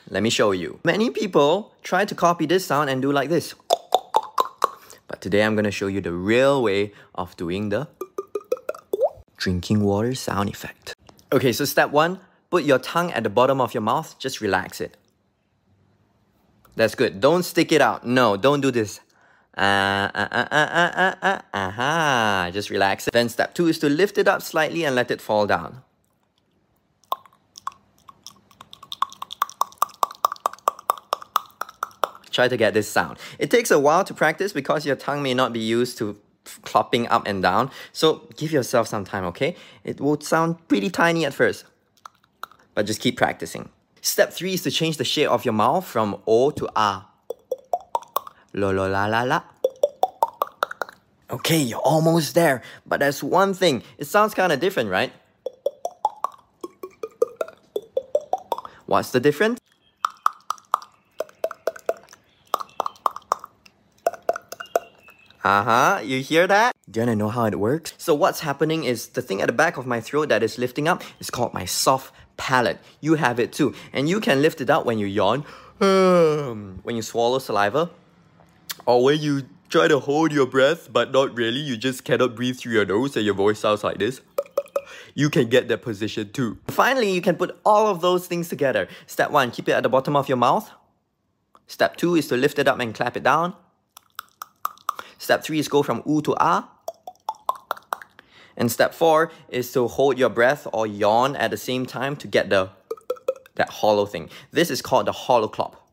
Let me show you. Many people try to copy this sound and do like this. But today I'm gonna show you the real way of doing the drinking water sound effect. Okay, so step 1, put your tongue at the bottom of your mouth, just relax it. That's good. Don't stick it out. No, don't do this. Just relax it. Then step 2 is to lift it up slightly and let it fall down. Try to get this sound. It takes a while to practice because your tongue may not be used to clopping up and down. So give yourself some time, okay? It will sound pretty tiny at first, but just keep practicing. Step 3 is to change the shape of your mouth from O to A. Lo lo la la la. Okay, you're almost there. But there's one thing. It sounds kind of different, right? What's the difference? You hear that? Do you wanna know how it works? So what's happening is the thing at the back of my throat that is lifting up is called my soft palate. You have it too. And you can lift it up when you yawn, when you swallow saliva, or when you try to hold your breath, but not really. You just cannot breathe through your nose and your voice sounds like this. You can get that position too. Finally, you can put all of those things together. Step 1, keep it at the bottom of your mouth. Step 2 is to lift it up and clap it down. Step 3 is go from U to A. And step 4 is to hold your breath or yawn at the same time to get that hollow thing. This is called the hollow clop.